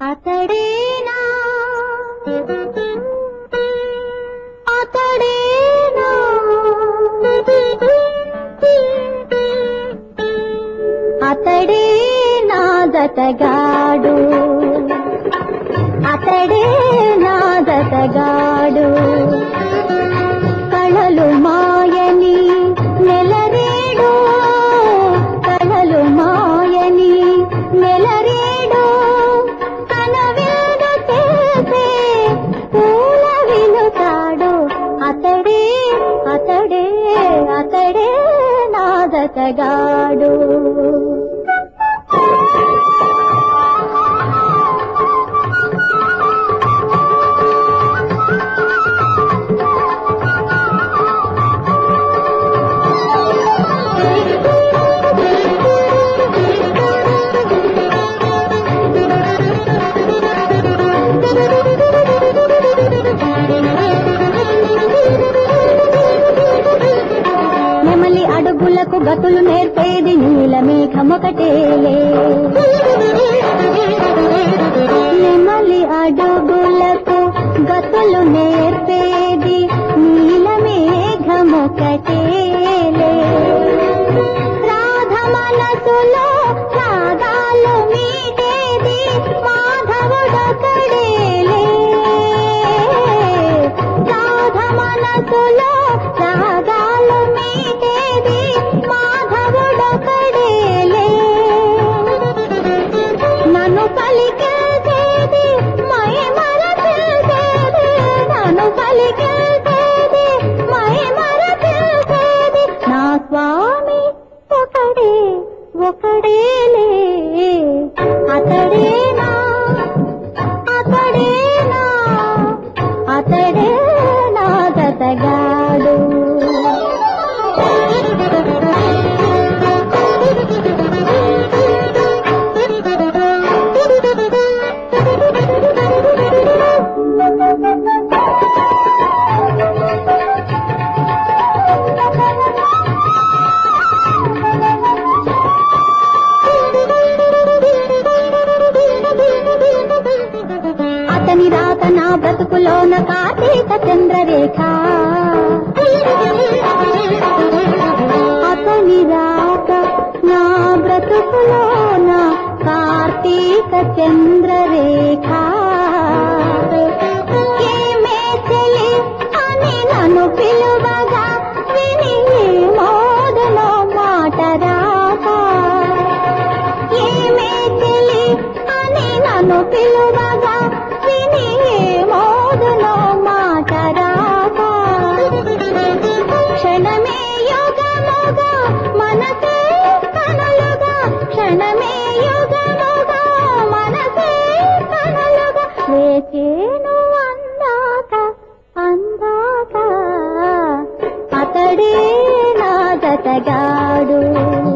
అతడేనా అతడేనా అతడే నా జతగాడు అతడే నా జతగాడు కళలు మాయని నెలరేడు కళలు మాయని నెలరేడు కనవిందు చేసే పూల వినుతాడు అతడే అతడే అతడే నా జతగాడు అడుగులకు గతులు నేర్పేది నీల మేఘమొకటేలే నెమలి అడుగులకు గతులు నేర్పేది నీల మేఘమొకటేలే రాధ మనసులో రాగాలు మీటేది మాధవుడొకడేలే రాధ మనసులో రాగాలు మీటేది మాధవుడొకడేలే నన్ను పలికేసేది మై మరచేసేది నన్ను పలికేసేది మై మరచేసేది నా స్వామి ఒకడే ఒకడేలే అతడేనా అతడేనా అతడే నా జతగాడు అతని రాత నా బ్రతుకులోన కార్తీక చంద్రరేఖ అతని రాత నా బ్రతుకులోన కార్తీక చంద్రరేఖ ఏమే చెలి అని నన్ను పిలువగా విని మోదనో మాట రాక ఏమే చెలి అని నన్ను పిలువగా విని మోదనో మాట రాక క్షణమే యుగముగా మనసే కనులుగా క్షణమే యుగముగా మనసే కనులుగా వేచేను అందాక అందాక అతడే నా జతగాడు